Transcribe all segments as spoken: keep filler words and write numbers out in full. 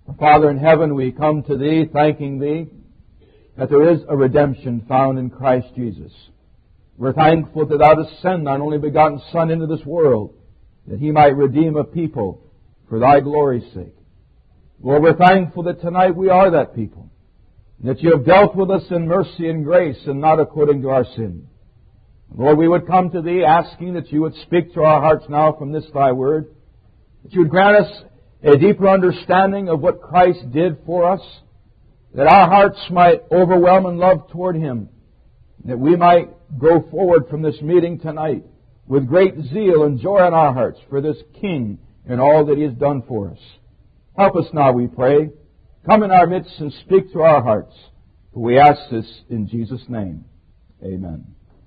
Father in heaven, we come to Thee thanking Thee that there is a redemption found in Christ Jesus. We're thankful that Thou hast sent Thine only begotten Son into this world, that He might redeem a people for Thy glory's sake. Lord, we're thankful that tonight we are that people, and that You have dealt with us in mercy and grace and not according to our sin. Lord, we would come to Thee asking that You would speak to our hearts now from this Thy Word, that You would grant us a deeper understanding of what Christ did for us, that our hearts might overwhelm in love toward Him, that we might go forward from this meeting tonight with great zeal and joy in our hearts for this King and all that He has done for us. Help us now, we pray. Come in our midst and speak to our hearts. For we ask this in Jesus' name. Amen.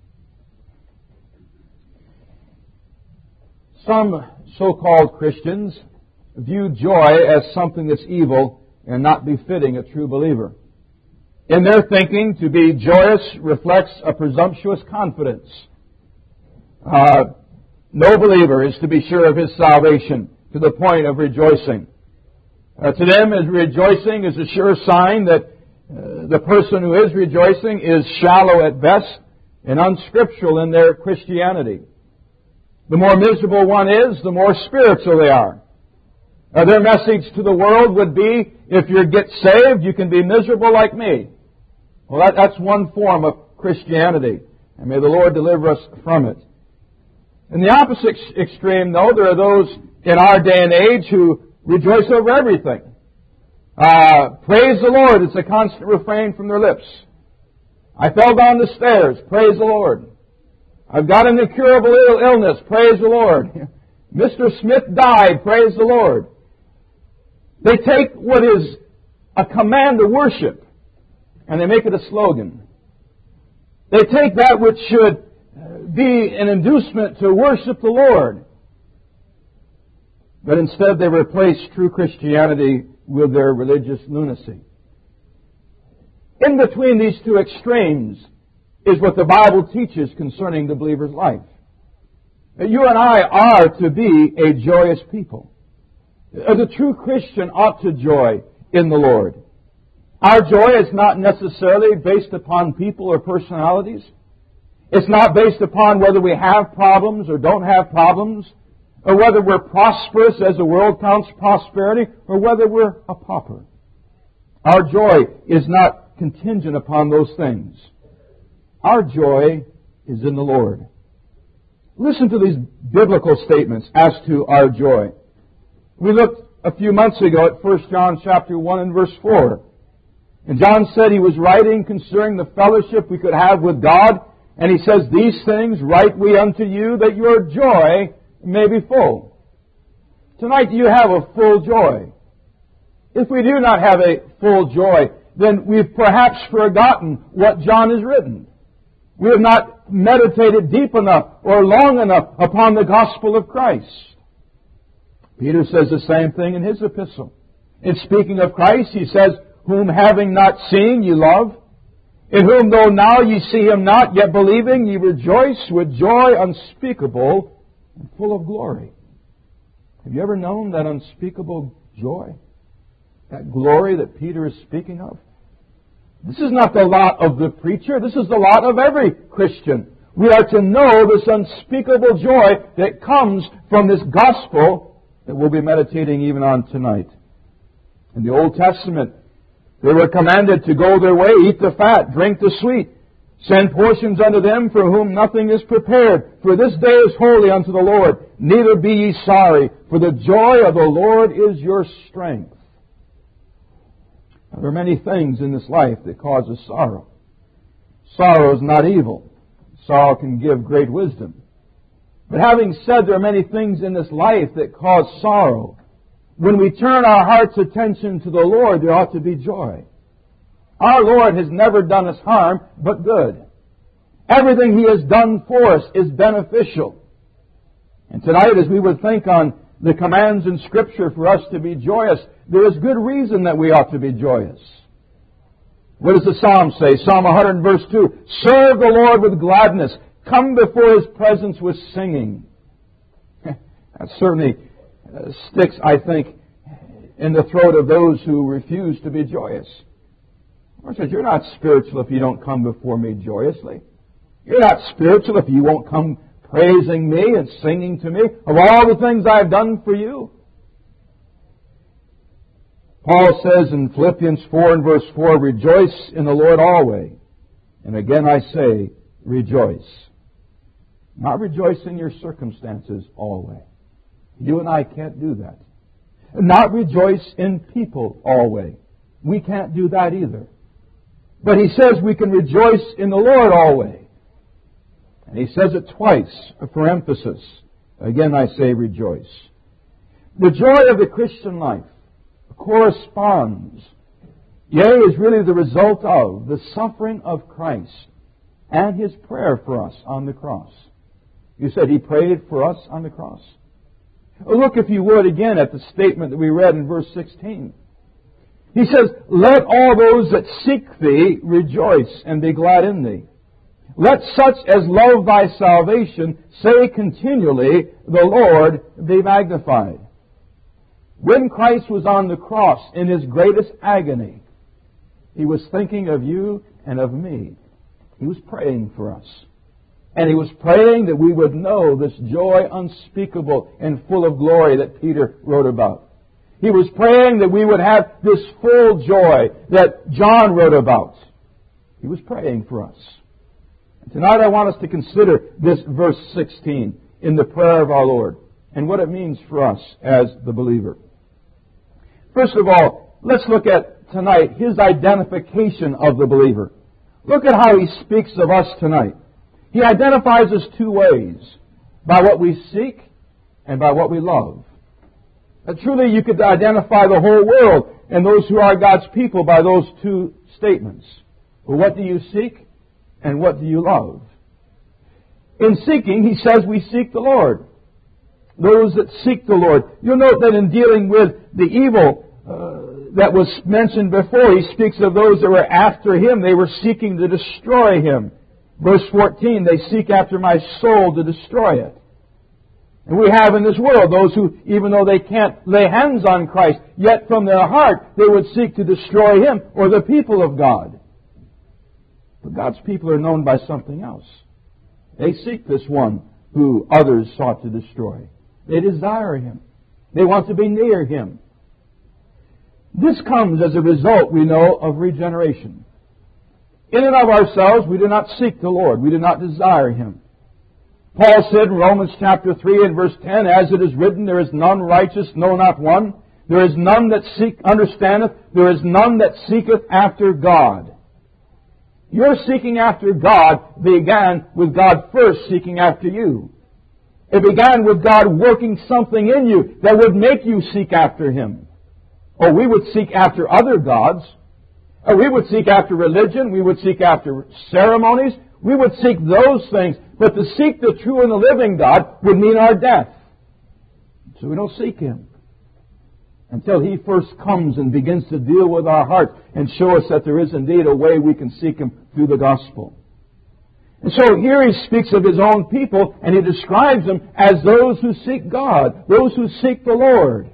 Some so-called Christians view joy as something that's evil and not befitting a true believer. In their thinking, to be joyous reflects a presumptuous confidence. Uh, no believer is to be sure of his salvation to the point of rejoicing. Uh, to them, as rejoicing is a sure sign that uh, the person who is rejoicing is shallow at best and unscriptural in their Christianity. The more miserable one is, the more spiritual they are. Uh, their message to the world would be, if you get saved, you can be miserable like me. Well, that, that's one form of Christianity, and may the Lord deliver us from it. In the opposite extreme, though, there are those in our day and age who rejoice over everything. Uh, praise the Lord is a constant refrain from their lips. I fell down the stairs. Praise the Lord. I've got an incurable Ill- illness. Praise the Lord. Mister Smith died. Praise the Lord. They take what is a command to worship and they make it a slogan. They take that which should be an inducement to worship the Lord, but instead they replace true Christianity with their religious lunacy. In between these two extremes is what the Bible teaches concerning the believer's life. You and I are to be a joyous people. The true Christian ought to joy in the Lord. Our joy is not necessarily based upon people or personalities. It's not based upon whether we have problems or don't have problems, or whether we're prosperous as the world counts prosperity, or whether we're a pauper. Our joy is not contingent upon those things. Our joy is in the Lord. Listen to these biblical statements as to our joy. We looked a few months ago at First John chapter one and verse four. And John said he was writing concerning the fellowship we could have with God. And he says, these things write we unto you, that your joy may be full. Tonight you have a full joy. If we do not have a full joy, then we've perhaps forgotten what John has written. We have not meditated deep enough or long enough upon the gospel of Christ. Peter says the same thing in his epistle. In speaking of Christ, he says, whom having not seen ye love, in whom though now ye see Him not, yet believing ye rejoice with joy unspeakable and full of glory. Have you ever known that unspeakable joy? That glory that Peter is speaking of? This is not the lot of the preacher. This is the lot of every Christian. We are to know this unspeakable joy that comes from this gospel that we'll be meditating even on tonight. In the Old Testament, they were commanded to go their way, eat the fat, drink the sweet, send portions unto them for whom nothing is prepared. For this day is holy unto the Lord. Neither be ye sorry, for the joy of the Lord is your strength. Now, there are many things in this life that cause us sorrow. Sorrow is not evil. Sorrow can give great wisdom. But having said there are many things in this life that cause sorrow, when we turn our heart's attention to the Lord, there ought to be joy. Our Lord has never done us harm, but good. Everything He has done for us is beneficial. And tonight, as we would think on the commands in Scripture for us to be joyous, there is good reason that we ought to be joyous. What does the Psalm say? Psalm one hundred verse two. Serve the Lord with gladness. Come before His presence with singing. That certainly uh, sticks, I think, in the throat of those who refuse to be joyous. The Lord says, you're not spiritual if you don't come before me joyously. You're not spiritual if you won't come praising me and singing to me of all the things I've done for you. Paul says in Philippians four and verse four, rejoice in the Lord always. And again I say, rejoice. Not rejoice in your circumstances always. You and I can't do that. Not rejoice in people always. We can't do that either. But he says we can rejoice in the Lord always. And he says it twice for emphasis. Again I say rejoice. The joy of the Christian life corresponds, yea, is really the result of the suffering of Christ and His prayer for us on the cross. You said He prayed for us on the cross. Look, if you would, again at the statement that we read in verse sixteen. He says, let all those that seek Thee rejoice and be glad in Thee. Let such as love Thy salvation say continually, the Lord be magnified. When Christ was on the cross in His greatest agony, He was thinking of you and of me. He was praying for us. And He was praying that we would know this joy unspeakable and full of glory that Peter wrote about. He was praying that we would have this full joy that John wrote about. He was praying for us. And tonight I want us to consider this verse sixteen in the prayer of our Lord and what it means for us as the believer. First of all, let's look at tonight His identification of the believer. Look at how He speaks of us tonight. He identifies us two ways, by what we seek and by what we love. And truly you could identify the whole world and those who are God's people by those two statements. Well, what do you seek and what do you love? In seeking, He says we seek the Lord. Those that seek the Lord. You'll note that in dealing with the evil uh, that was mentioned before, He speaks of those that were after Him. They were seeking to destroy Him. Verse fourteen, they seek after my soul to destroy it. And we have in this world those who, even though they can't lay hands on Christ, yet from their heart they would seek to destroy Him or the people of God. But God's people are known by something else. They seek this one who others sought to destroy. They desire Him. They want to be near Him. This comes as a result, we know, of regeneration. In and of ourselves, we do not seek the Lord. We do not desire Him. Paul said in Romans chapter three and verse ten, as it is written, there is none righteous, no, not one. There is none that seek, understandeth. There is none that seeketh after God. Your seeking after God began with God first seeking after you. It began with God working something in you that would make you seek after Him. Or we would seek after other gods. Or we would seek after religion. We would seek after ceremonies. We would seek those things. But to seek the true and the living God would mean our death. So we don't seek Him until He first comes and begins to deal with our heart and show us that there is indeed a way we can seek Him through the gospel. And so here He speaks of His own people and He describes them as those who seek God, those who seek the Lord.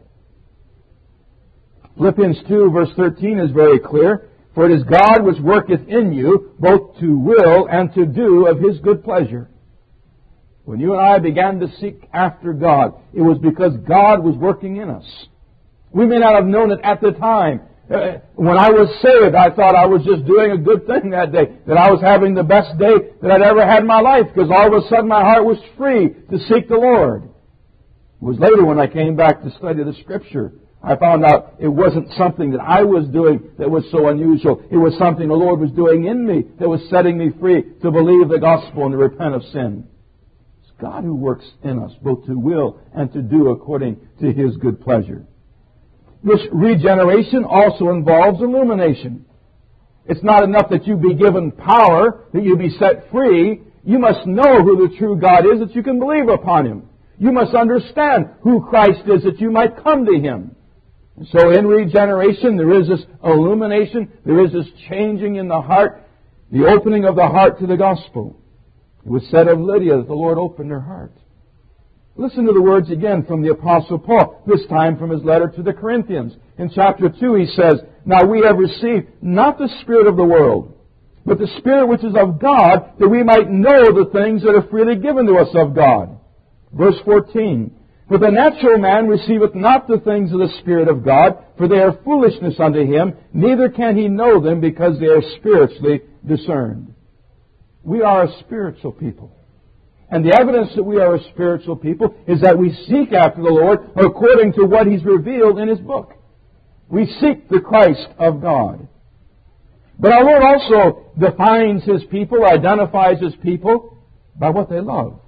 Philippians two verse thirteen is very clear. For it is God which worketh in you both to will and to do of His good pleasure. When you and I began to seek after God, it was because God was working in us. We may not have known it at the time. When I was saved, I thought I was just doing a good thing that day, that I was having the best day that I'd ever had in my life, because all of a sudden my heart was free to seek the Lord. It was later when I came back to study the Scripture, I found out it wasn't something that I was doing that was so unusual. It was something the Lord was doing in me that was setting me free to believe the gospel and to repent of sin. It's God who works in us, both to will and to do according to His good pleasure. This regeneration also involves illumination. It's not enough that you be given power, that you be set free. You must know who the true God is, that you can believe upon Him. You must understand who Christ is, that you might come to Him. And so in regeneration, there is this illumination, there is this changing in the heart, the opening of the heart to the gospel. It was said of Lydia that the Lord opened her heart. Listen to the words again from the Apostle Paul, this time from his letter to the Corinthians. In chapter two he says, "Now we have received not the spirit of the world, but the Spirit which is of God, that we might know the things that are freely given to us of God." Verse fourteen, "For the natural man receiveth not the things of the Spirit of God, for they are foolishness unto him, neither can he know them, because they are spiritually discerned." We are a spiritual people. And the evidence that we are a spiritual people is that we seek after the Lord according to what He's revealed in His book. We seek the Christ of God. But our Lord also defines His people, identifies His people by what they love.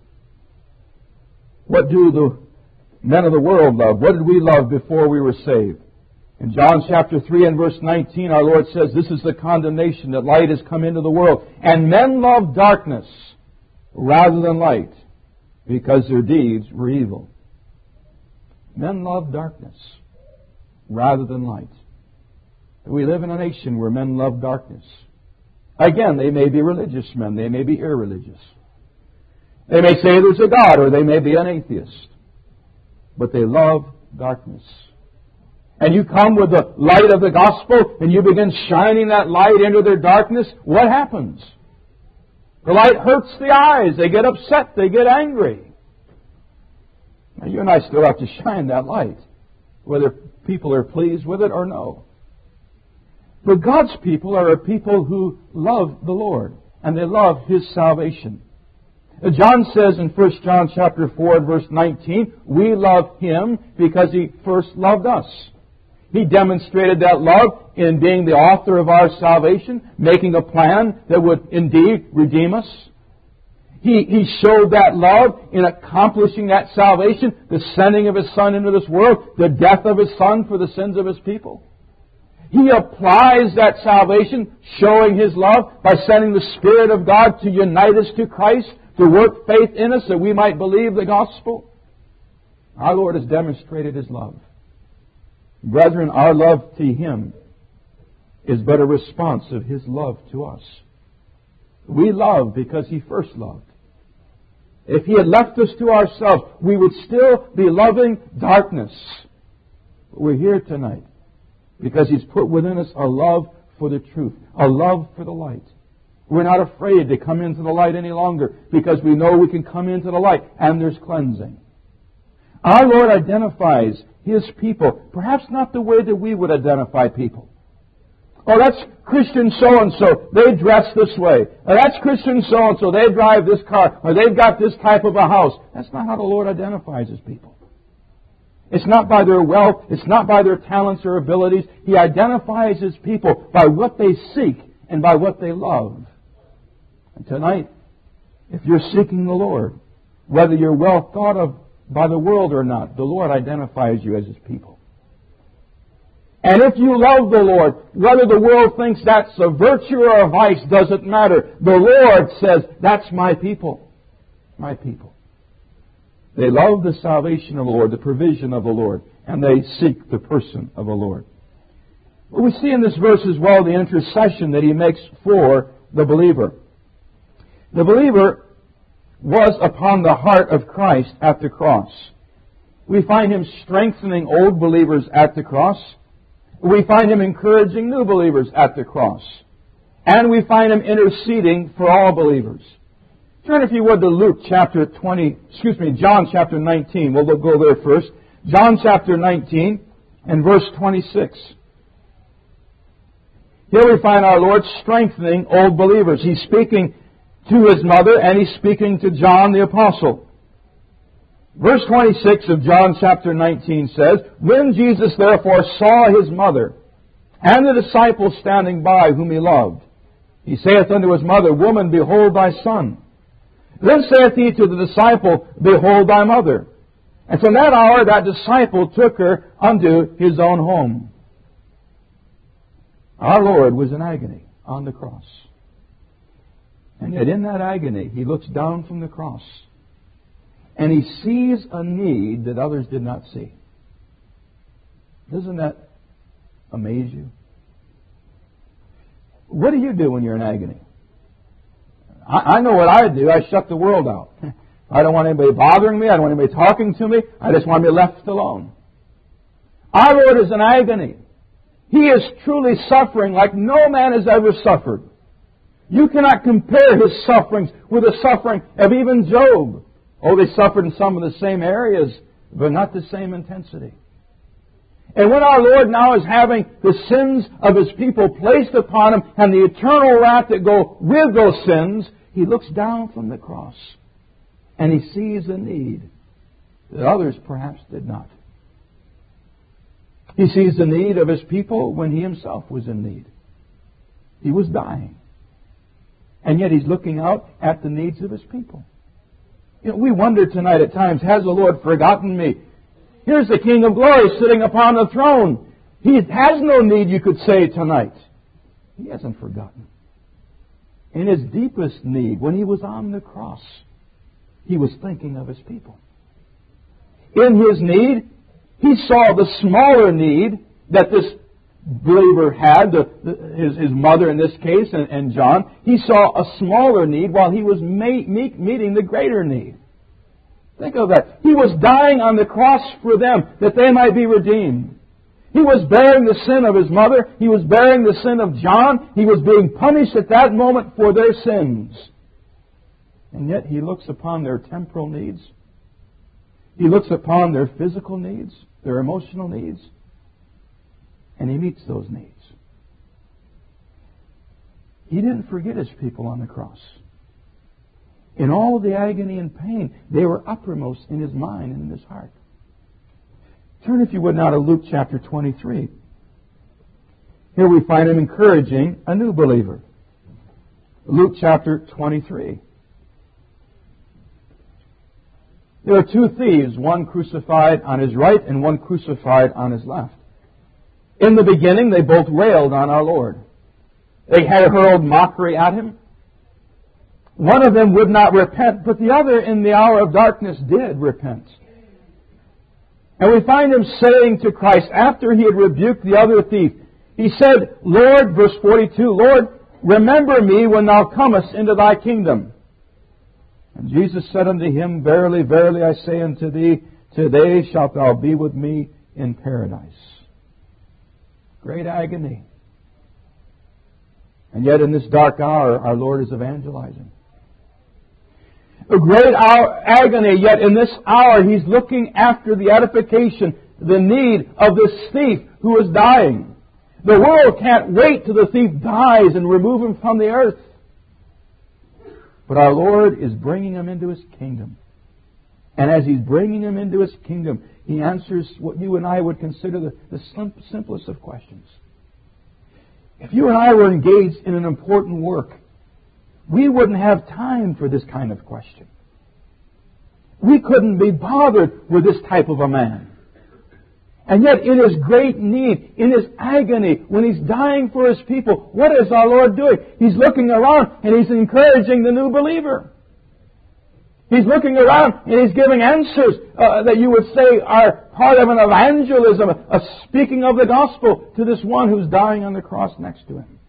What do the men of the world love? What did we love before we were saved? In John chapter three and verse nineteen, our Lord says, "This is the condemnation, that light has come into the world, and men love darkness rather than light, because their deeds were evil." Men love darkness rather than light. We live in a nation where men love darkness. Again, they may be religious men, they may be irreligious. They may say there's a God, or they may be an atheist. But they love darkness. And you come with the light of the gospel, and you begin shining that light into their darkness, what happens? The light hurts the eyes. They get upset. They get angry. Now, you and I still have to shine that light, whether people are pleased with it or no. But God's people are a people who love the Lord, and they love His salvation. John says in First John chapter four and verse nineteen, we love Him because He first loved us. He demonstrated that love in being the author of our salvation, making a plan that would indeed redeem us. He, he showed that love in accomplishing that salvation, the sending of His Son into this world, the death of His Son for the sins of His people. He applies that salvation, showing His love, by sending the Spirit of God to unite us to Christ, to work faith in us that we might believe the gospel. Our Lord has demonstrated His love. Brethren, our love to Him is but a response of His love to us. We love because He first loved. If He had left us to ourselves, we would still be loving darkness. But we're here tonight because He's put within us a love for the truth, a love for the light. We're not afraid to come into the light any longer because we know we can come into the light and there's cleansing. Our Lord identifies His people, perhaps not the way that we would identify people. Oh, that's Christian so-and-so, they dress this way. Or that's Christian so-and-so, they drive this car. Or they've got this type of a house. That's not how the Lord identifies His people. It's not by their wealth, it's not by their talents or abilities. He identifies His people by what they seek and by what they love. And tonight, if you're seeking the Lord, whether you're well thought of by the world or not, the Lord identifies you as His people. And if you love the Lord, whether the world thinks that's a virtue or a vice doesn't matter. The Lord says, that's my people. My people. They love the salvation of the Lord, the provision of the Lord, and they seek the person of the Lord. Well, we see in this verse as well the intercession that He makes for the believer. The believer was upon the heart of Christ at the cross. We find Him strengthening old believers at the cross. We find Him encouraging new believers at the cross. And we find Him interceding for all believers. Turn, if you would, to Luke chapter twenty, excuse me, John chapter nineteen. We'll go there first. John chapter nineteen and verse twenty-six. Here we find our Lord strengthening old believers. He's speaking to His mother, and He's speaking to John the Apostle. Verse twenty-six of John chapter nineteen says, when Jesus therefore saw His mother, and the disciples standing by whom He loved, He saith unto His mother, Woman, behold thy son. Then saith He to the disciple, Behold thy mother. And from that hour that disciple took her unto his own home. Our Lord was in agony on the cross. And yet in that agony, He looks down from the cross and He sees a need that others did not see. Doesn't that amaze you? What do you do when you're in agony? I, I know what I do. I shut the world out. I don't want anybody bothering me. I don't want anybody talking to me. I just want to be left alone. Our Lord is in agony. He is truly suffering like no man has ever suffered. You cannot compare His sufferings with the suffering of even Job. Oh, they suffered in some of the same areas, but not the same intensity. And when our Lord now is having the sins of His people placed upon Him and the eternal wrath that go with those sins, He looks down from the cross and He sees the need that others perhaps did not. He sees the need of His people when He Himself was in need. He was dying. And yet He's looking out at the needs of His people. You know, we wonder tonight at times, has the Lord forgotten me? Here's the King of Glory sitting upon the throne. He has no need, you could say, tonight. He hasn't forgotten. In His deepest need, when He was on the cross, He was thinking of His people. In His need, He saw the smaller need that this believer had, the, the, his, his mother in this case, and, and John. He saw a smaller need while He was ma- meet, meeting the greater need. Think of that. He was dying on the cross for them, that they might be redeemed. He was bearing the sin of His mother. He was bearing the sin of John. He was being punished at that moment for their sins. And yet He looks upon their temporal needs. He looks upon their physical needs, their emotional needs, and He meets those needs. He didn't forget His people on the cross. In all the agony and pain, they were uppermost in His mind and in His heart. Turn, if you would, now to Luke chapter twenty-three. Here we find Him encouraging a new believer. Luke chapter twenty-three. There are two thieves, one crucified on His right and one crucified on His left. In the beginning, they both railed on our Lord. They had hurled mockery at Him. One of them would not repent, but the other in the hour of darkness did repent. And we find Him saying to Christ, after He had rebuked the other thief, He said, Lord, verse forty-two, Lord, remember me when Thou comest into Thy kingdom. And Jesus said unto him, Verily, verily, I say unto thee, today shalt thou be with me in paradise. Great agony. And yet in this dark hour, our Lord is evangelizing. A great hour, agony, yet in this hour He's looking after the edification, the need of this thief who is dying. The world can't wait till the thief dies and remove him from the earth. But our Lord is bringing him into His kingdom. And as He's bringing him into His kingdom, He answers what you and I would consider the, the simplest of questions. If you and I were engaged in an important work, we wouldn't have time for this kind of question. We couldn't be bothered with this type of a man. And yet in His great need, in His agony, when He's dying for His people, what is our Lord doing? He's looking around and He's encouraging the new believer. He's looking around and He's giving answers uh, that you would say are part of an evangelism, a speaking of the gospel to this one who's dying on the cross next to Him.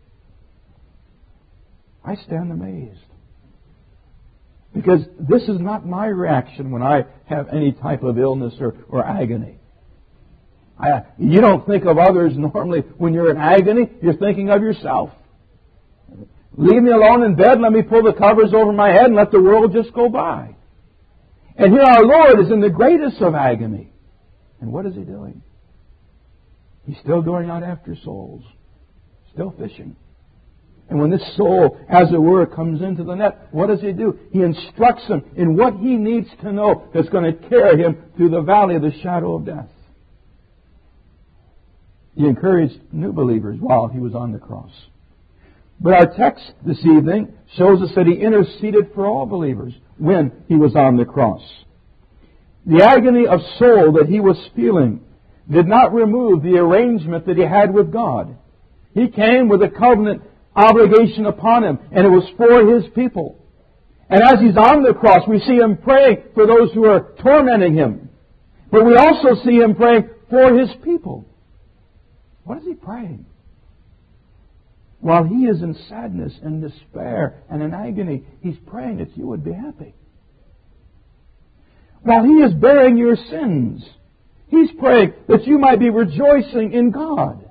I stand amazed. Because this is not my reaction when I have any type of illness or, or agony. I, you don't think of others normally when you're in agony. You're thinking of yourself. Leave me alone in bed. Let me pull the covers over my head and let the world just go by. And here our Lord is in the greatest of agony. And what is He doing? He's still going out after souls. Still fishing. And when this soul, as it were, comes into the net, what does He do? He instructs him in what he needs to know that's going to carry him through the valley of the shadow of death. He encouraged new believers while He was on the cross. But our text this evening shows us that He interceded for all believers when He was on the cross. The agony of soul that He was feeling did not remove the arrangement that He had with God. He came with a covenant obligation upon Him, and it was for His people. And as He's on the cross, we see Him praying for those who are tormenting Him. But we also see Him praying for His people. What is He praying? While He is in sadness and despair and in agony, He's praying that you would be happy. while He is bearing your sins. He's praying that you might be rejoicing in God.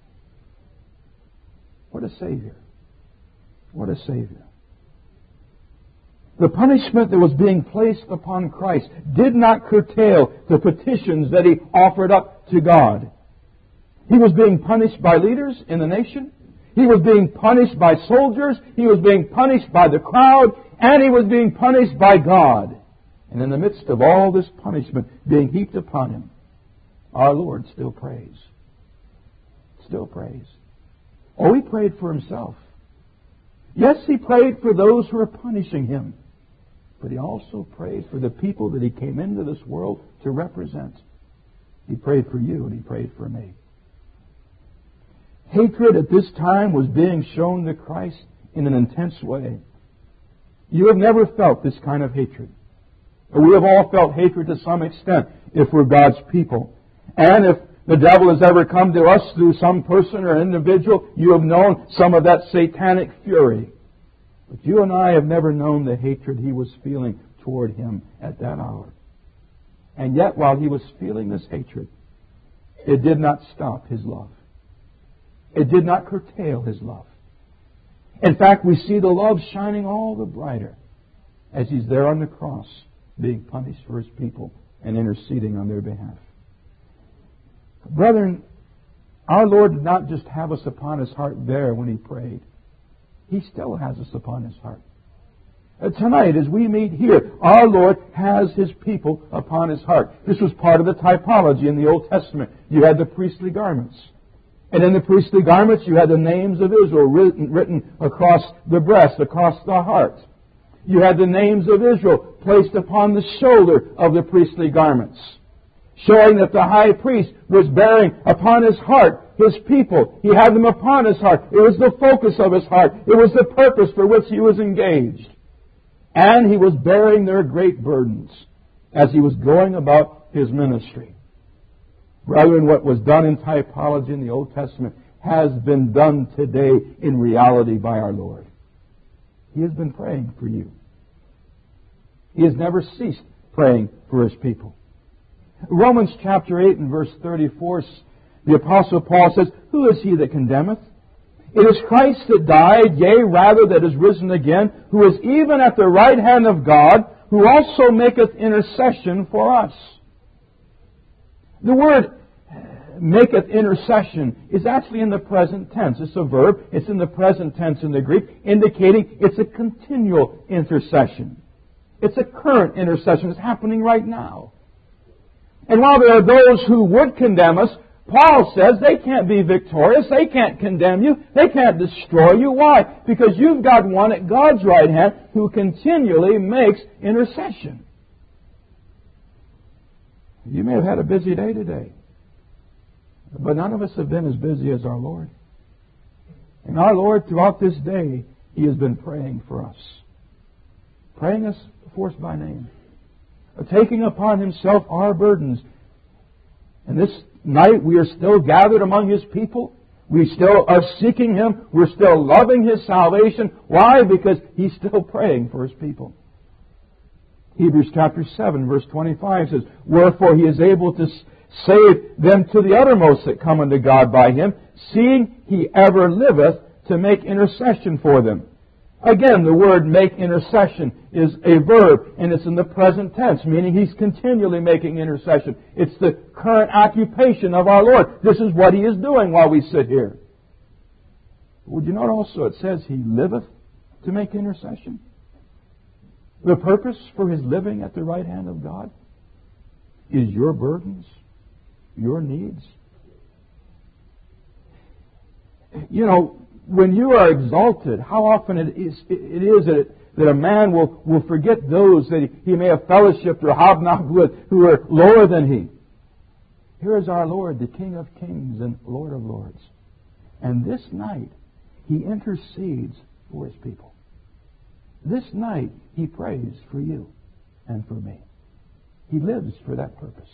What a Savior. What a Savior. The punishment that was being placed upon Christ did not curtail the petitions that He offered up to God. He was being punished by leaders in the nation. He was being punished by soldiers. He was being punished by the crowd. And He was being punished by God. And in the midst of all this punishment being heaped upon Him, our Lord still prays. Still prays. Oh, He prayed for Himself. Yes, He prayed for those who were punishing Him. But He also prayed for the people that He came into this world to represent. He prayed for you and He prayed for me. Hatred at this time was being shown to Christ in an intense way. You have never felt this kind of hatred. We have all felt hatred to some extent if we're God's people. And if the devil has ever come to us through some person or individual, you have known some of that satanic fury. But you and I have never known the hatred he was feeling toward him at that hour. And yet, while he was feeling this hatred, it did not stop his love. It did not curtail his love. In fact, we see the love shining all the brighter as he's there on the cross, being punished for his people and interceding on their behalf. Brethren, our Lord did not just have us upon His heart there when He prayed. He still has us upon His heart. Tonight, as we meet here, our Lord has His people upon His heart. This was part of the typology in the Old Testament. You had the priestly garments. And in the priestly garments, you had the names of Israel written, written across the breast, across the heart. You had the names of Israel placed upon the shoulder of the priestly garments, showing that the high priest was bearing upon his heart his people. He had them upon his heart. It was the focus of his heart. It was the purpose for which he was engaged. And he was bearing their great burdens as he was going about his ministry. Brethren, what was done in typology in the Old Testament has been done today in reality by our Lord. He has been praying for you. He has never ceased praying for His people. Romans chapter eight and verse thirty-four, the Apostle Paul says, "Who is he that condemneth? It is Christ that died, yea, rather that is risen again, who is even at the right hand of God, who also maketh intercession for us." The word maketh intercession is actually in the present tense. It's a verb. It's in the present tense in the Greek, indicating it's a continual intercession. It's a current intercession. It's happening right now. And while there are those who would condemn us, Paul says they can't be victorious. They can't condemn you. They can't destroy you. Why? Because you've got one at God's right hand who continually makes intercession. You may have had a busy day today, but none of us have been as busy as our Lord. And our Lord, throughout this day, He has been praying for us. Praying us for us by name. Taking upon Himself our burdens. And this night we are still gathered among His people. We still are seeking Him. We're still loving His salvation. Why? Because He's still praying for His people. Hebrews chapter seven verse twenty-five says, "Wherefore He is able to save them to the uttermost that come unto God by Him, seeing He ever liveth to make intercession for them." Again, the word make intercession is a verb, and it's in the present tense, meaning He's continually making intercession. It's the current occupation of our Lord. This is what He is doing while we sit here. Would you note also it says He liveth to make intercession? The purpose for His living at the right hand of God is your burdens, your needs. You know, when you are exalted, how often it is, it is that, it, that a man will, will forget those that he, he may have fellowshiped or hobnobbed with who are lower than he. Here is our Lord, the King of Kings and Lord of Lords. And this night, He intercedes for His people. This night, He prays for you and for me. He lives for that purpose.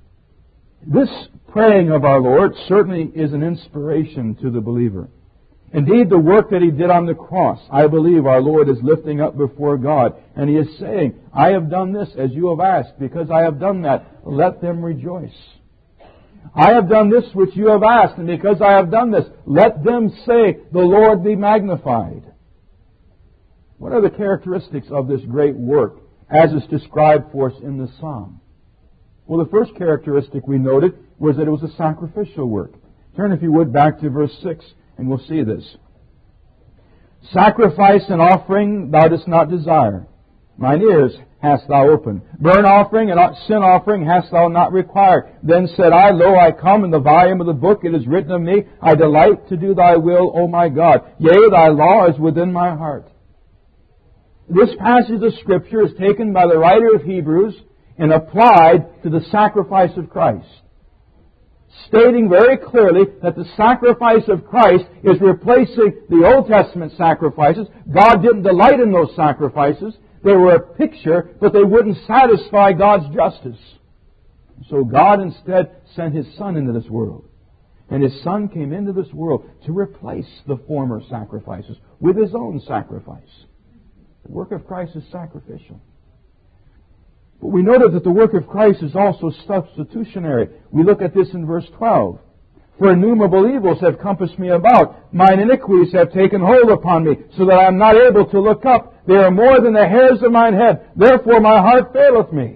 This praying of our Lord certainly is an inspiration to the believer. Indeed, the work that He did on the cross, I believe our Lord is lifting up before God. And He is saying, I have done this as you have asked. Because I have done that, let them rejoice. I have done this which you have asked. And because I have done this, let them say, the Lord be magnified. What are the characteristics of this great work as is described for us in the psalm? Well, the first characteristic we noted was that it was a sacrificial work. Turn, if you would, back to verse six. And we'll see this. Sacrifice and offering thou dost not desire. Mine ears hast thou opened. Burnt offering and sin offering hast thou not required. Then said I, Lo, I come, in the volume of the book it is written of me, I delight to do thy will, O my God. Yea, thy law is within my heart. This passage of Scripture is taken by the writer of Hebrews and applied to the sacrifice of Christ, stating very clearly that the sacrifice of Christ is replacing the Old Testament sacrifices. God didn't delight in those sacrifices. They were a picture, but they wouldn't satisfy God's justice. So God instead sent His Son into this world. And His Son came into this world to replace the former sacrifices with His own sacrifice. The work of Christ is sacrificial. But we noted that the work of Christ is also substitutionary. We look at this in verse twelve. For innumerable evils have compassed me about. Mine iniquities have taken hold upon me, so that I am not able to look up. They are more than the hairs of mine head. Therefore my heart faileth me.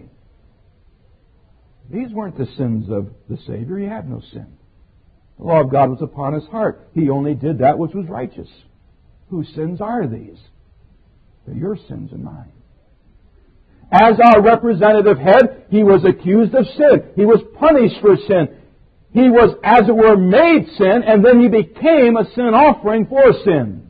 These weren't the sins of the Savior. He had no sin. The law of God was upon His heart. He only did that which was righteous. Whose sins are these? They're your sins and mine. As our representative head, He was accused of sin. He was punished for sin. He was, as it were, made sin, and then He became a sin offering for sin.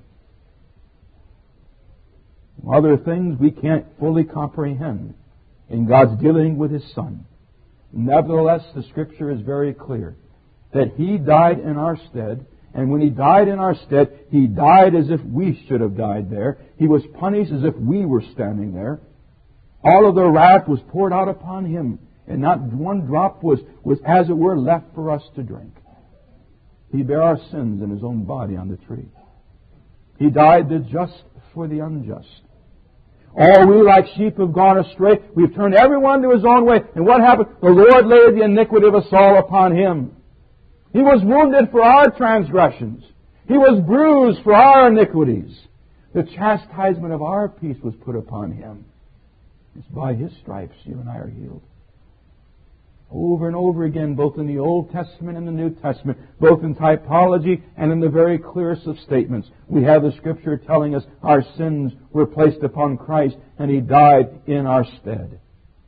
Other things we can't fully comprehend in God's dealing with His Son. Nevertheless, the Scripture is very clear that He died in our stead. And when He died in our stead, He died as if we should have died there. He was punished as if we were standing there. All of the wrath was poured out upon Him, and not one drop was, was, as it were, left for us to drink. He bare our sins in His own body on the tree. He died the just for the unjust. All we like sheep have gone astray. We've turned everyone to his own way. And what happened? The Lord laid the iniquity of us all upon Him. He was wounded for our transgressions. He was bruised for our iniquities. The chastisement of our peace was put upon Him. It's by His stripes you and I are healed. Over and over again, both in the Old Testament and the New Testament, both in typology and in the very clearest of statements, we have the Scripture telling us our sins were placed upon Christ and He died in our stead.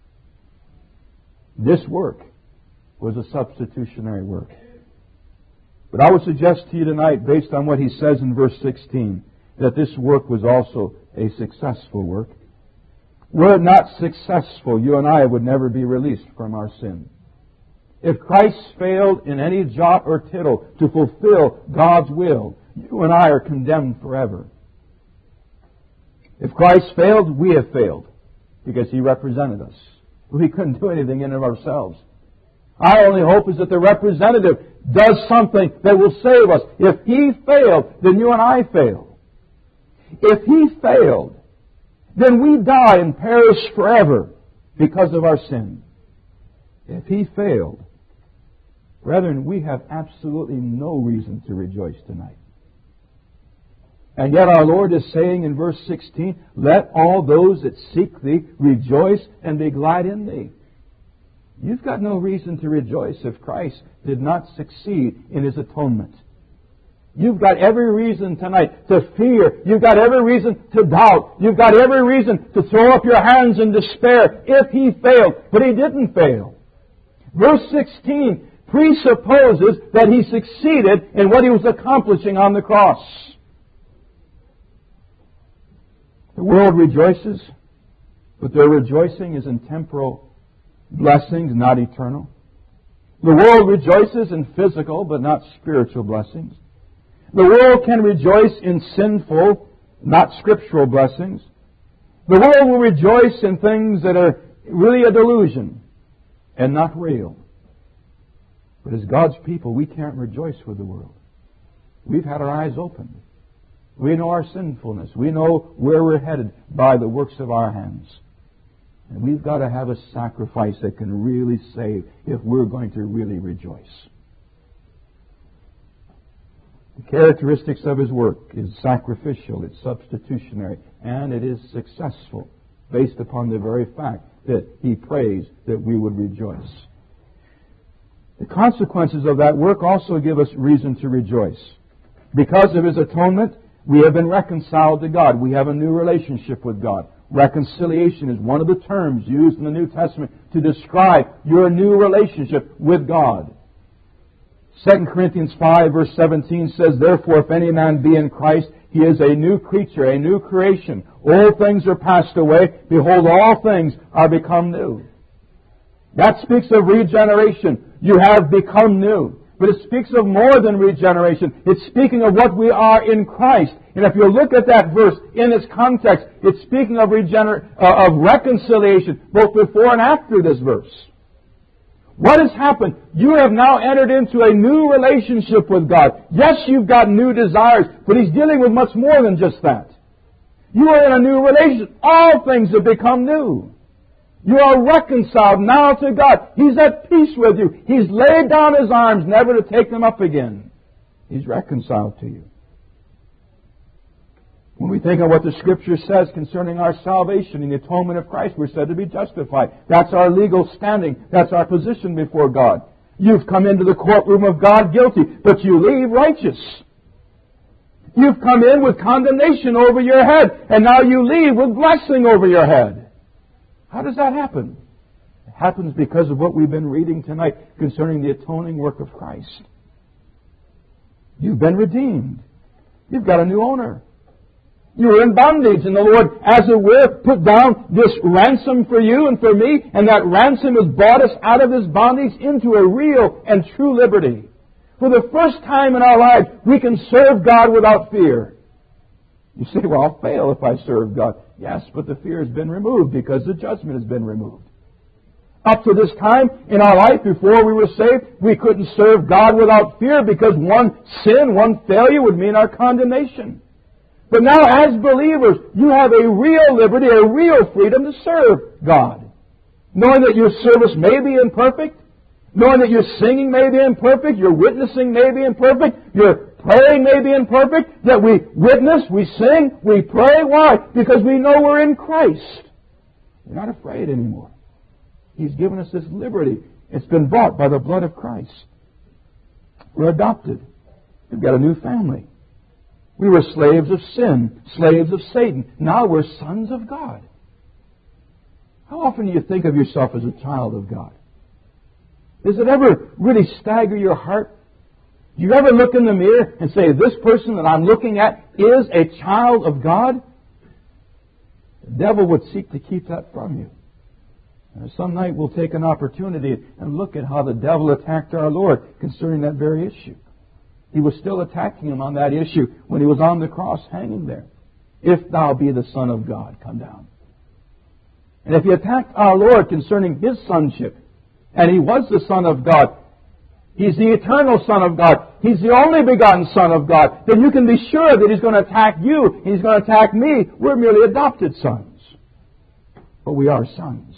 This work was a substitutionary work. But I would suggest to you tonight, based on what He says in verse sixteen, that this work was also a successful work. Were it not successful, you and I would never be released from our sin. If Christ failed in any jot or tittle to fulfill God's will, you and I are condemned forever. If Christ failed, we have failed, because He represented us. We couldn't do anything in and of ourselves. Our only hope is that the representative does something that will save us. If He failed, then you and I fail. If He failed, then we die and perish forever because of our sin. If He failed, brethren, we have absolutely no reason to rejoice tonight. And yet our Lord is saying in verse sixteen, let all those that seek Thee rejoice and be glad in Thee. You've got no reason to rejoice if Christ did not succeed in His atonement. You've got every reason tonight to fear. You've got every reason to doubt. You've got every reason to throw up your hands in despair if He failed. But He didn't fail. Verse sixteen presupposes that He succeeded in what He was accomplishing on the cross. The world rejoices, but their rejoicing is in temporal blessings, not eternal. The world rejoices in physical, but not spiritual blessings. The world can rejoice in sinful, not scriptural blessings. The world will rejoice in things that are really a delusion and not real. But as God's people, we can't rejoice with the world. We've had our eyes opened. We know our sinfulness. We know where we're headed by the works of our hands. And we've got to have a sacrifice that can really save if we're going to really rejoice. The characteristics of His work is sacrificial, it's substitutionary, and it is successful based upon the very fact that He prays that we would rejoice. The consequences of that work also give us reason to rejoice. Because of His atonement, we have been reconciled to God. We have a new relationship with God. Reconciliation is one of the terms used in the New Testament to describe your new relationship with God. Second Corinthians five verse seventeen says, "Therefore, if any man be in Christ, he is a new creature, a new creation. All things are passed away. Behold, all things are become new." That speaks of regeneration. You have become new. But it speaks of more than regeneration. It's speaking of what we are in Christ. And if you look at that verse in its context, it's speaking of regener- uh, of reconciliation, both before and after this verse. What has happened? You have now entered into a new relationship with God. Yes, you've got new desires, but He's dealing with much more than just that. You are in a new relationship. All things have become new. You are reconciled now to God. He's at peace with you. He's laid down His arms never to take them up again. He's reconciled to you. When we think of what the Scripture says concerning our salvation and the atonement of Christ, we're said to be justified. That's our legal standing. That's our position before God. You've come into the courtroom of God guilty, but you leave righteous. You've come in with condemnation over your head, and now you leave with blessing over your head. How does that happen? It happens because of what we've been reading tonight concerning the atoning work of Christ. You've been redeemed. You've got a new owner. You were in bondage, and the Lord, as it were, put down this ransom for you and for me, and that ransom has brought us out of this bondage into a real and true liberty. For the first time in our lives, we can serve God without fear. You say, well, I'll fail if I serve God. Yes, but the fear has been removed because the judgment has been removed. Up to this time in our life, before we were saved, we couldn't serve God without fear because one sin, one failure would mean our condemnation. But now, as believers, you have a real liberty, a real freedom to serve God. Knowing that your service may be imperfect, knowing that your singing may be imperfect, your witnessing may be imperfect, your praying may be imperfect, that we witness, we sing, we pray. Why? Because we know we're in Christ. We're not afraid anymore. He's given us this liberty. It's been bought by the blood of Christ. We're adopted. We've got a new family. We were slaves of sin, slaves of Satan. Now we're sons of God. How often do you think of yourself as a child of God? Does it ever really stagger your heart? Do you ever look in the mirror and say, this person that I'm looking at is a child of God? The devil would seek to keep that from you. And some night we'll take an opportunity and look at how the devil attacked our Lord concerning that very issue. He was still attacking Him on that issue when He was on the cross hanging there. If thou be the Son of God, come down. And if He attacked our Lord concerning His sonship, and He was the Son of God, He's the eternal Son of God, He's the only begotten Son of God, then you can be sure that He's going to attack you, He's going to attack me. We're merely adopted sons. But we are sons.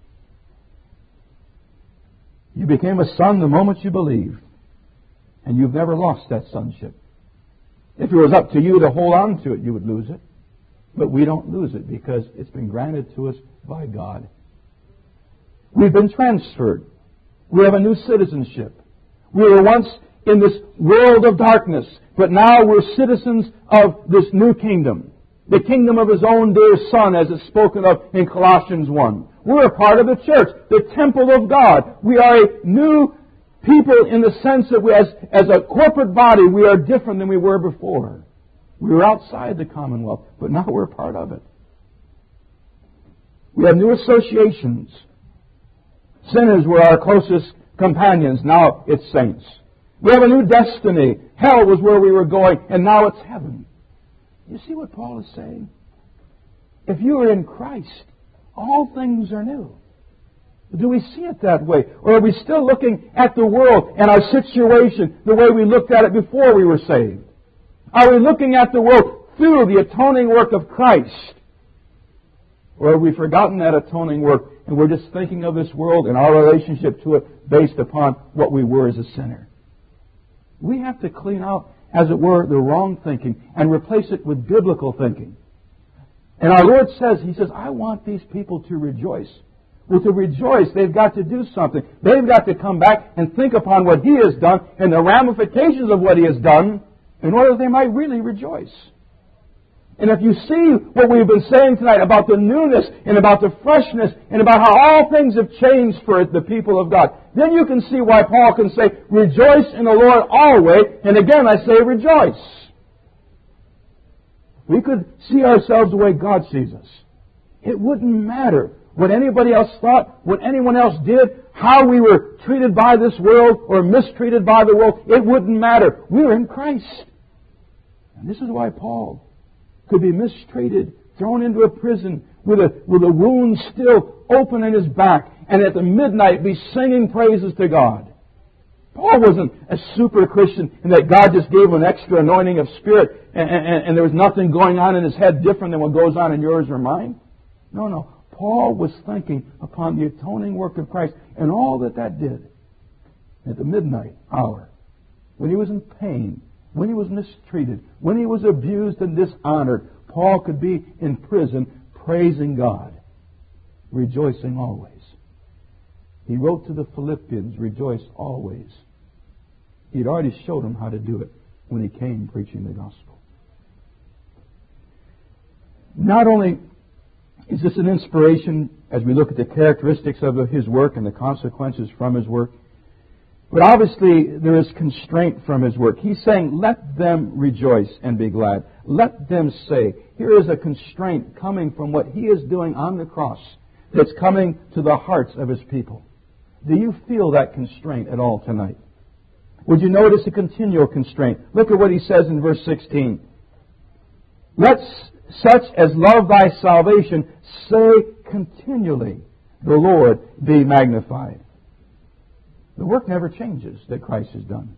You became a son the moment you believed. And you've never lost that sonship. If it was up to you to hold on to it, you would lose it. But we don't lose it because it's been granted to us by God. We've been transferred. We have a new citizenship. We were once in this world of darkness, but now we're citizens of this new kingdom. The kingdom of His own dear Son, as it's spoken of in Colossians one. We're a part of the church, the temple of God. We are a new people in the sense that we, as, as a corporate body, we are different than we were before. We were outside the commonwealth, but now we're part of it. We have new associations. Sinners were our closest companions. Now it's saints. We have a new destiny. Hell was where we were going, and now it's heaven. You see what Paul is saying? If you are in Christ, all things are new. Do we see it that way? Or are we still looking at the world and our situation the way we looked at it before we were saved? Are we looking at the world through the atoning work of Christ? Or have we forgotten that atoning work and we're just thinking of this world and our relationship to it based upon what we were as a sinner? We have to clean out, as it were, the wrong thinking and replace it with biblical thinking. And our Lord says, He says, I want these people to rejoice. Well, to rejoice, they've got to do something. They've got to come back and think upon what He has done and the ramifications of what He has done in order that they might really rejoice. And if you see what we've been saying tonight about the newness and about the freshness and about how all things have changed for the people of God, then you can see why Paul can say, rejoice in the Lord always. And again, I say rejoice. We could see ourselves the way God sees us. It wouldn't matter what anybody else thought, what anyone else did, how we were treated by this world or mistreated by the world. It wouldn't matter. We're in Christ. And this is why Paul could be mistreated, thrown into a prison with a, with a wound still open in his back, and at the midnight be singing praises to God. Paul wasn't a super Christian in that God just gave him an extra anointing of Spirit and, and, and there was nothing going on in his head different than what goes on in yours or mine. No, no. Paul was thinking upon the atoning work of Christ and all that that did at the midnight hour, when he was in pain, when he was mistreated, when he was abused and dishonored. Paul could be in prison praising God, rejoicing always. He wrote to the Philippians, rejoice always. He'd already showed them how to do it when he came preaching the gospel. Not only is this an inspiration as we look at the characteristics of his work and the consequences from his work, but obviously there is constraint from his work. He's saying, let them rejoice and be glad. Let them say, here is a constraint coming from what he is doing on the cross that's coming to the hearts of his people. Do you feel that constraint at all tonight? Would you notice a continual constraint? Look at what he says in verse sixteen. Let such as love thy salvation say continually, the Lord be magnified. The work never changes that Christ has done.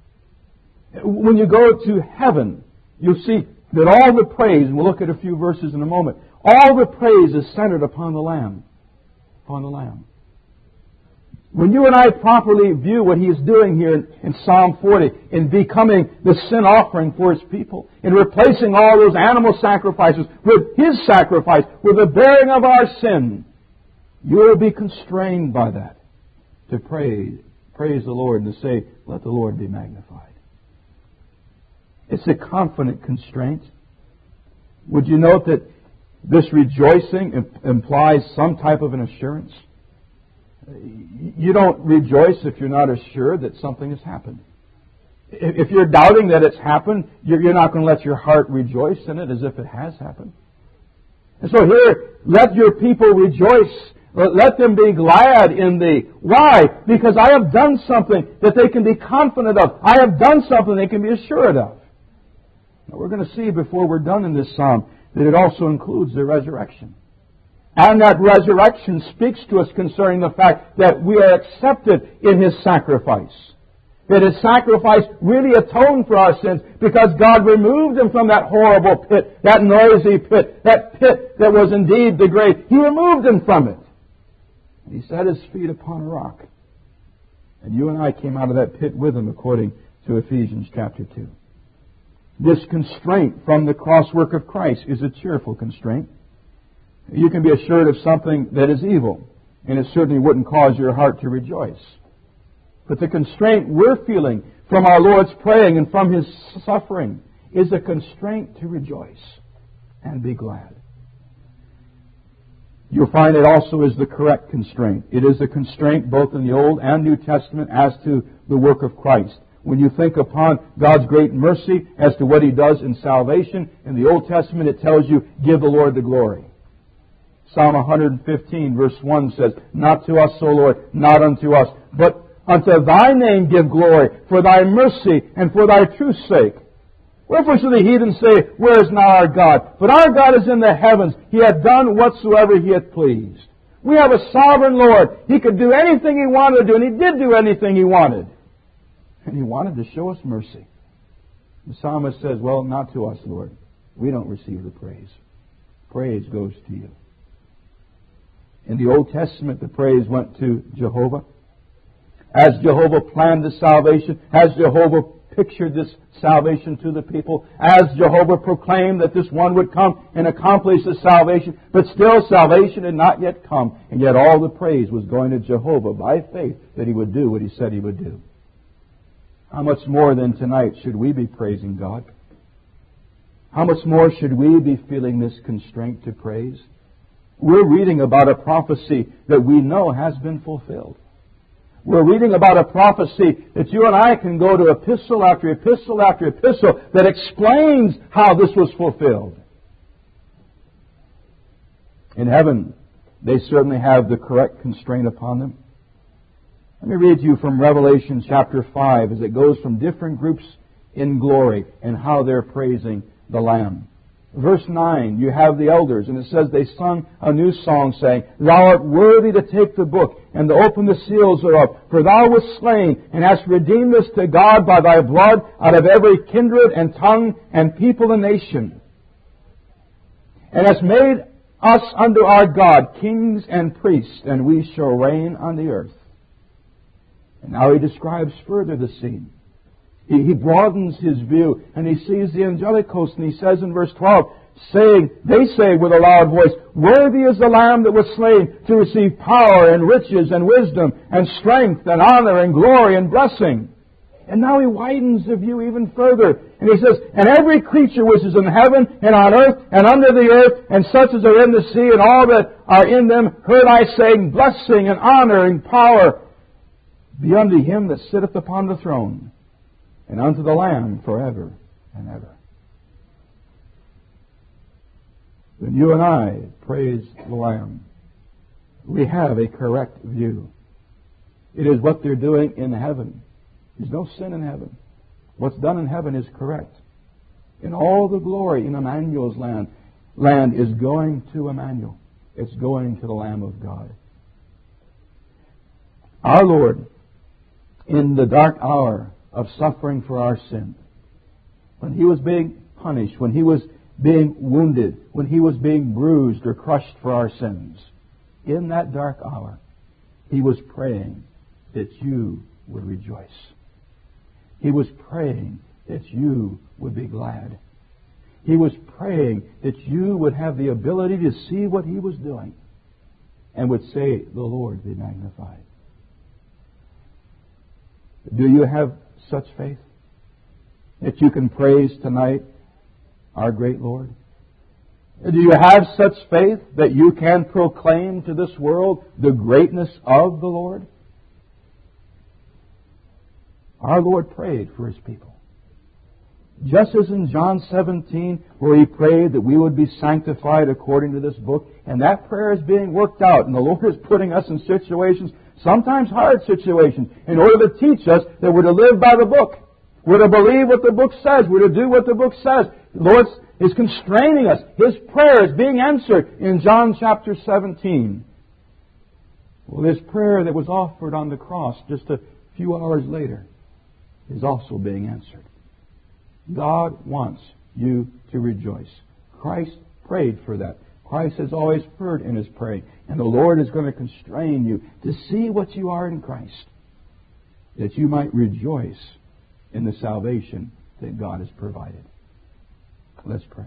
When you go to heaven, you'll see that all the praise, and we'll look at a few verses in a moment, all the praise is centered upon the Lamb. Upon the Lamb. When you and I properly view what He is doing here in, in Psalm forty, in becoming the sin offering for His people, in replacing all those animal sacrifices with His sacrifice, with the bearing of our sin, you will be constrained by that to praise, praise the Lord and to say, let the Lord be magnified. It's a confident constraint. Would you note that this rejoicing implies some type of an assurance? You don't rejoice if you're not assured that something has happened. If you're doubting that it's happened, you're not going to let your heart rejoice in it as if it has happened. And so here, let your people rejoice. Let them be glad in thee. Why? Because I have done something that they can be confident of. I have done something they can be assured of. Now we're going to see before we're done in this psalm that it also includes the resurrection. And that resurrection speaks to us concerning the fact that we are accepted in His sacrifice. That His sacrifice really atoned for our sins because God removed Him from that horrible pit, that noisy pit, that pit that was indeed the grave. He removed Him from it. And He set His feet upon a rock. And you and I came out of that pit with Him according to Ephesians chapter two. This constraint from the cross work of Christ is a cheerful constraint. You can be assured of something that is evil, and it certainly wouldn't cause your heart to rejoice. But the constraint we're feeling from our Lord's praying and from His suffering is a constraint to rejoice and be glad. You'll find it also is the correct constraint. It is a constraint both in the Old and New Testament as to the work of Christ. When you think upon God's great mercy as to what He does in salvation, in the Old Testament it tells you, give the Lord the glory. Psalm one fifteen verse one says, not to us, O Lord, not unto us, but unto Thy name give glory, for Thy mercy and for Thy truth's sake. Wherefore shall the heathen say, where is now our God? But our God is in the heavens. He hath done whatsoever He hath pleased. We have a sovereign Lord. He could do anything He wanted to do, and He did do anything He wanted. And He wanted to show us mercy. The psalmist says, well, not to us, Lord, we don't receive the praise. Praise goes to you. In the Old Testament, the praise went to Jehovah. As Jehovah planned the salvation, as Jehovah pictured this salvation to the people, as Jehovah proclaimed that this one would come and accomplish the salvation, but still salvation had not yet come, and yet all the praise was going to Jehovah by faith that He would do what He said He would do. How much more than tonight should we be praising God? How much more should we be feeling this constraint to praise? We're reading about a prophecy that we know has been fulfilled. We're reading about a prophecy that you and I can go to epistle after epistle after epistle that explains how this was fulfilled. In heaven, they certainly have the correct constraint upon them. Let me read to you from Revelation chapter five as it goes from different groups in glory and how they're praising the Lamb. Verse nine, you have the elders, and it says they sung a new song saying, Thou art worthy to take the book and to open the seals thereof, for Thou wast slain and hast redeemed us to God by Thy blood out of every kindred and tongue and people and nation, and hast made us unto our God kings and priests, and we shall reign on the earth. And now he describes further the scene. He, he broadens his view, and he sees the angelic host, and he says in verse twelve, saying, they say with a loud voice, Worthy is the Lamb that was slain to receive power and riches and wisdom and strength and honor and glory and blessing. And now he widens the view even further, and he says, And every creature which is in heaven and on earth and under the earth, and such as are in the sea and all that are in them, heard I saying, Blessing and honor and power be unto Him that sitteth upon the throne, and unto the Lamb forever and ever. When you and I praise the Lamb, we have a correct view. It is what they're doing in heaven. There's no sin in heaven. What's done in heaven is correct. And all the glory in Emmanuel's land, land is going to Emmanuel. It's going to the Lamb of God. Our Lord, in the dark hour of suffering for our sin, when He was being punished, when He was being wounded, when He was being bruised or crushed for our sins, in that dark hour, He was praying that you would rejoice. He was praying that you would be glad. He was praying that you would have the ability to see what He was doing and would say, The Lord be magnified. Do you have such faith that you can praise tonight our great Lord? Do you have such faith that you can proclaim to this world the greatness of the Lord? Our Lord prayed for His people. Just as in John seventeen, where He prayed that we would be sanctified according to this book, and that prayer is being worked out, and the Lord is putting us in situations, sometimes hard situations, in order to teach us that we're to live by the book. We're to believe what the book says. We're to do what the book says. The Lord is constraining us. His prayer is being answered in John chapter seventeen. Well, His prayer that was offered on the cross just a few hours later is also being answered. God wants you to rejoice. Christ prayed for that. Christ has always heard in His praying. And the Lord is going to constrain you to see what you are in Christ, that you might rejoice in the salvation that God has provided. Let's pray.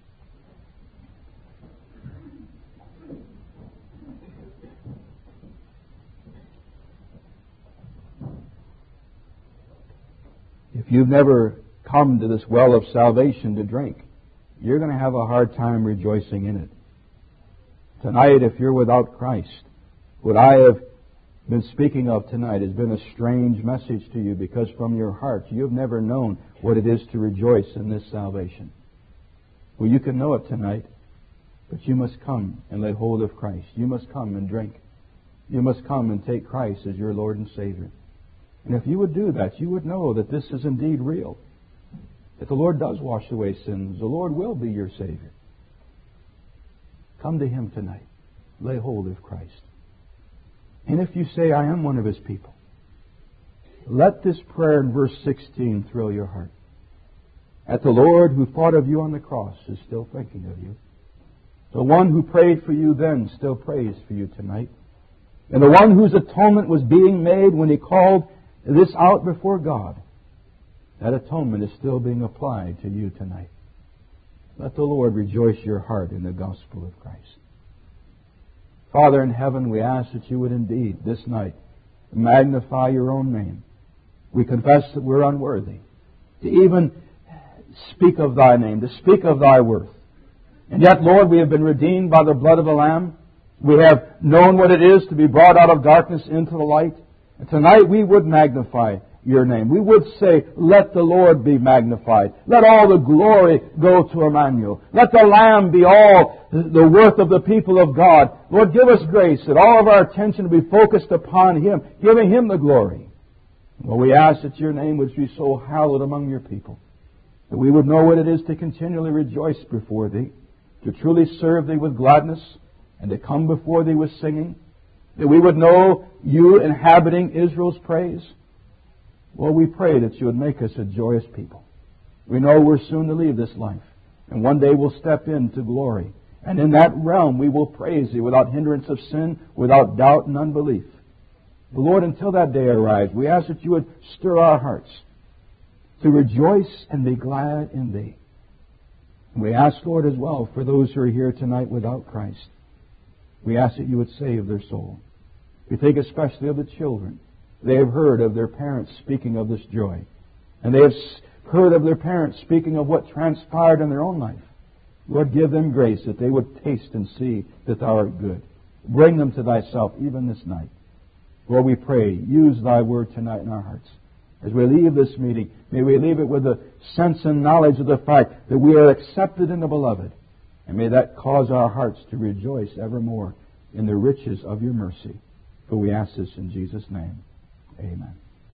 If you've never come to this well of salvation to drink, you're going to have a hard time rejoicing in it. Tonight, if you're without Christ, what I have been speaking of tonight has been a strange message to you, because from your heart you've never known what it is to rejoice in this salvation. Well, you can know it tonight, but you must come and lay hold of Christ. You must come and drink. You must come and take Christ as your Lord and Savior. And if you would do that, you would know that this is indeed real, that the Lord does wash away sins. The Lord will be your Savior. Come to Him tonight. Lay hold of Christ. And if you say, I am one of His people, let this prayer in verse sixteen thrill your heart. that the Lord who thought of you on the cross is still thinking of you. The one who prayed for you then still prays for you tonight. And the one whose atonement was being made when He called this out before God, that atonement is still being applied to you tonight. Let the Lord rejoice your heart in the gospel of Christ. Father in heaven, we ask that you would indeed this night magnify your own name. We confess that we're unworthy to even speak of thy name, to speak of thy worth. And yet, Lord, we have been redeemed by the blood of the Lamb. We have known what it is to be brought out of darkness into the light. And tonight we would magnify your name. We would say, let the Lord be magnified. Let all the glory go to Emmanuel. Let the Lamb be all the worth of the people of God. Lord, give us grace that all of our attention be focused upon Him, giving Him the glory. Well, we ask that your name would be so hallowed among your people, that we would know what it is to continually rejoice before Thee, to truly serve Thee with gladness, and to come before Thee with singing, that we would know you inhabiting Israel's praise. Well, we pray that you would make us a joyous people. We know we're soon to leave this life, and one day we'll step into glory. And in that realm we will praise Thee without hindrance of sin, without doubt and unbelief. But Lord, until that day arrives, we ask that you would stir our hearts to rejoice and be glad in Thee. And we ask, Lord, as well, for those who are here tonight without Christ, we ask that you would save their soul. We think especially of the children. They have heard of their parents speaking of this joy. And they have heard of their parents speaking of what transpired in their own life. Lord, give them grace that they would taste and see that Thou art good. Bring them to Thyself even this night. Lord, we pray, use Thy word tonight in our hearts. As we leave this meeting, may we leave it with a sense and knowledge of the fact that we are accepted in the Beloved. And may that cause our hearts to rejoice evermore in the riches of your mercy. For we ask this in Jesus' name. Amen.